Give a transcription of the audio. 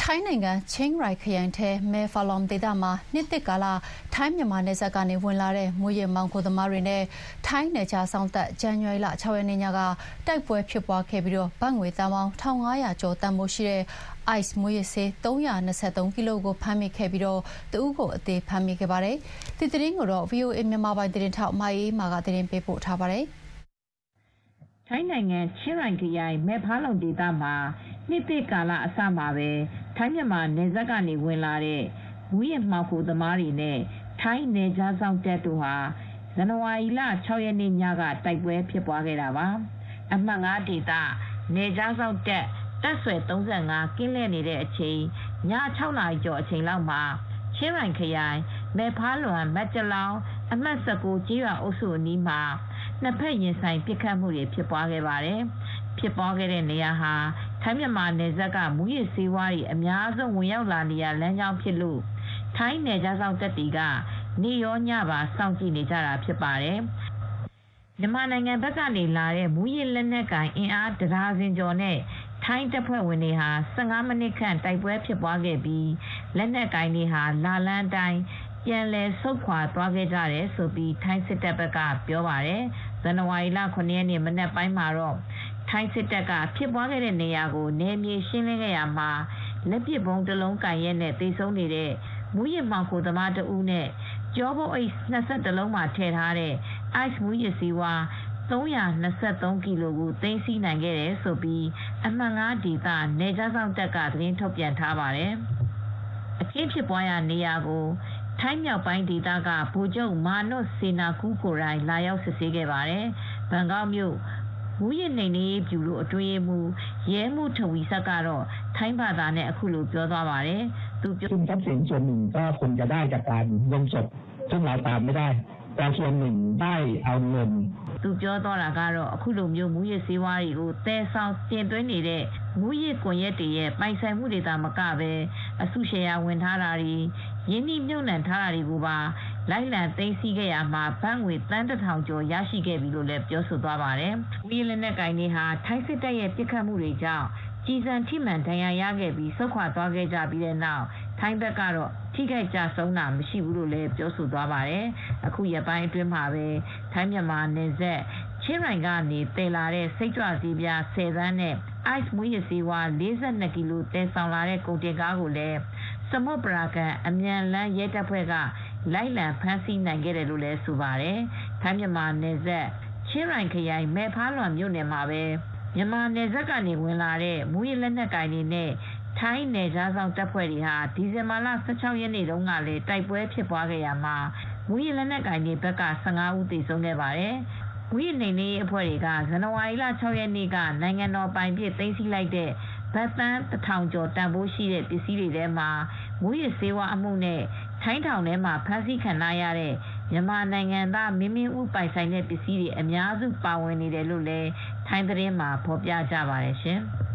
ထိုင်းနိုင်ငံချင်းရိုင်ခရိုင်ထဲမဲဖာလွမ်ဒေသမှာနှစ်သစ်ကာလထိုင်းမြန်မာနယ်စပ်ကနေဝင်လာတဲ့မူးယစ်မှောင်ခိုသမားတွေနဲ့ထိုင်းနယ်ခြားစောင့်တပ်ဇန်နဝါရီလ6 ရက်နေ့ညကတိုက်ပွဲဖြစ်ပွားခဲ့ပြီးဘတ်ငွေသန်းပေါင်း1500ကျော်တန်ဖိုးရှိတဲ့ ICE မူးယစ်ဆေး323ကီလိုကိုဖမ်းမိခဲ့ပြီးတဦးကိုအသေးဖမ်းမိခဲ့ပါတယ်။ဒီသတင်းကိုတော့ VOA မြန်မာပိုင်းသတင်းထောက်မအေးမာကသတင်းပေးပို့ထားပါတယ်။ထိုင်းနိုင်ငံချင်းရိုင်ခရိုင်မဲဖာလွမ်ဒေသမှာနှစ်သစ်ကာလအစမှာပဲထိုင်းမြန်မာနယ်စပ်ကနေဝင်လာတဲ့မူးယစ်မှောင်ခိုသမားတွေနဲ့ထိုင်းနယ်ခြားစောင့်တပ်တို့ဟာဇန်နဝါရီလ6 ရက်နေ့ညကတိုက်ပွဲဖြစ်ပွားခဲ့တာပါ။အမှတ် 5 ဒေသနယ်ခြားစောင့်တပ်ဆွဲ35ကင်းလှည့်နေတဲ့အချိန်ည6 နာရီကျော်အချိန်လောက်မှာချင်းရိုင်ခရိုင်မဲဖာလွမ်မက်ကျလောင်အမှတ်19ကျေးရွာအုပ်စုအနီးမှာနှစ်ဖက်ရင်ဆိုင်ပစ်ခတ်မှုတွေဖြစ်ပွားခဲ့ပါတယ်။ဖြစ်ပွားခဲ့တဲ့နေရာဟာထိုင်းမြန်မာနယ်စပ်ကမူးယစ်ဆေးဝါးတွေအများဆုံးဝင်ရောက်လာနေရလမ်းကြောင်းဖြစ်လို့ထိုင်းနယ်ခြားစောင့်တပ်တွေကနေရောညပါစောင့်ကြည့်နေကြတာဖြစ်ပါတယ်။မြန်မာနိုင်ငံဘက်ကနေလာတဲ့မူးယစ်လက်နက်ကိုင်အင်အားတဒါဇင်ကျော်နဲ့ထိုင်းတပ်ဖွဲ့ဝင်တွေဟာ15မိနစ်ခန့်တိုက်ပွဲဖြစ်ပွားခဲ့ပြီးလက်နက်ကိုင်တွေဟာလာလန်းတိုင်းပြန်လည်ဆုတ်ခွာသွားခဲ့ကြတယ်လို့ထိုင်းစစ်တပ်ဘက်ကပြောပါတယ်။ဇန်နဝါရီလ9 ရက်နေ့မနက်ပိုင်းမှာတော့ထိုင်းစစ်တပ်ကဖြစ်ပွားခဲ့တဲ့နေရာကိုနယ်မြေရှင်းလင်းခဲ့ရာမှာလက်ပစ်ဗုံးတစ်လုံးကိုင်ရဲနဲ့သေဆုံးနေတဲ့မူးယစ်မှောင်ခိုသမားတဦးနဲ့ကျောပိုးအိတ်22လုံးမှာထည့်ထားတဲ့ ICE မူးယစ်ဆေးဝါး323ကီလိုကိုသိမ်းဆည်းနိုင်ခဲ့တယ်လို့အမှတ် 5 ဒေသနယ်ခြားစောင့်တပ်ကသတင်းထုတ်ပြန်ထားပါတယ်။အခင်းဖြစ်ပွားရာနေရာကိုထိုင်းမြောက်ပိုင်းဒေသကဗိုလ်ချုပ်မာနွတ်စေနာကူးကိုယ်တိုင်လာရောက်စစ်ဆေးခဲ့ပါတယ်။ဘန်ကောက်မြို့မူးယစ်နှိမ်နင်းရေးဗျူရိုအတွင်းရေးမှူးရဲမှူးထဝီဆက်ကတော့ထိုင်းဘာသာနဲ့အခုလိုပြောသွားပါတယ်။သူပြောทรัพย์สินส่วนหนึ่งก็คงจะได้จากการลงศพซึ่งเราตามไม่ได้แต่ส่วนหนึ่งได้เอาเงินသူပြောသွားတာကတော့အခုလိုမျိုးမူးယစ်ဆေးဝါးတွေကိုတဲဆောင်တင်သွင်းနေတဲ့မူးယစ်ကွန်ရက်တွေရဲ့ပိုင်ဆိုင်မှုတွေသာမကပဲအစုရှယ်ယာဝင်ထားတာတွေရင်းနှီးမြှုပ်နှံထားတာတွေကိုပါလိုက်လံသိမ်းဆည်းခဲ့ရမှာဘတ်ငွေသန်း1000ကျော်ရရှိခဲ့ပြီလို့လည်းပြောဆိုသွားပါတယ်။မူးယစ်လက်နက်ကိုင်တွေဟာထိုင်းစစ်တပ်ရဲ့ပစ်ခတ်မှုတွေကြောင့်ကြီးစံထိမှန်ဒဏ်ရာရခဲ့ပြီးဆုတ်ခွာသွားခဲ့ကြပြီးတဲ့နောက်ထိုင်းဘက်ကတော့ထိခိုက်ကြဆုံးတာမရှိဘူးလို့လည်းပြောဆိုသွားပါတယ်။အခုရက်ပိုင်းအတွင်းမှာပဲထိုင်းမြန်မာနယ်စပ်ချင်းရိုင်ကနေတည်လာတဲ့စိတ်ကြွဆေးပြား10သန်းနဲ့ ICE မူးယစ်ဆေးဝါး42ကီလိုတည်ဆောင်လာတဲ့ကုန်တင်ကားကိုလည်းစမုတ်ပရာကန်အမြန်လမ်းရဲတပ်ဖွဲ့ကလိုက်လံဖမ်းဆီးနိုင်ခဲ့တယ်လို့လည်းဆိုပါတယ်။ထိုင်းမြန်မာနယ်စပ်ချင်းရိုင်ခရိုင်မဲဖာလွမ်မြို့နယ်မှာပဲမြန်မာနယ်စပ်ကနေဝင်လာတဲ့မူးယစ်လက်နက်ကိုင်တွေနဲ့ထိုင်းနယ်ခြားစောင့်တပ်ဖွဲ့တွေဟာဒီဇင်ဘာလ16 ရက်နေ့တုန်းကလည်းတိုက်ပွဲဖြစ်ပွားခဲ့ရာမှာမူးယစ်လက်နက်ကိုင်တွေဘက်က15ဦးသေဆုံးခဲ့ပါတယ်။မူးယစ်နှိမ်နင်းရေးအဖွဲ့တွေကဇန်နဝါရီလ6 ရက်နေ့ကနိုင်ငံတော်ပိုင်ပြစ်သိမ်းဆည်းလိုက်တဲ့ဘတ်သန်း1000ကျော်တန်ဖိုးရှိတဲ့ပစ္စည်းတွေထဲမှာမူးယစ်ဆေးဝါးအမှုနဲ့ထိုင်းထောင်ထဲမှာဖမ်းဆီးခံထားရတဲ့မြန်မာနိုင်ငံသားမင်းမင်းဦးပိုင်ဆိုင်တဲ့ပစ္စည်းတွေအများစုပါဝင်နေတယ်လို့လည်းထိုင်းသတင်းမှာဖော်ပြကြပါတယ်ရှင်။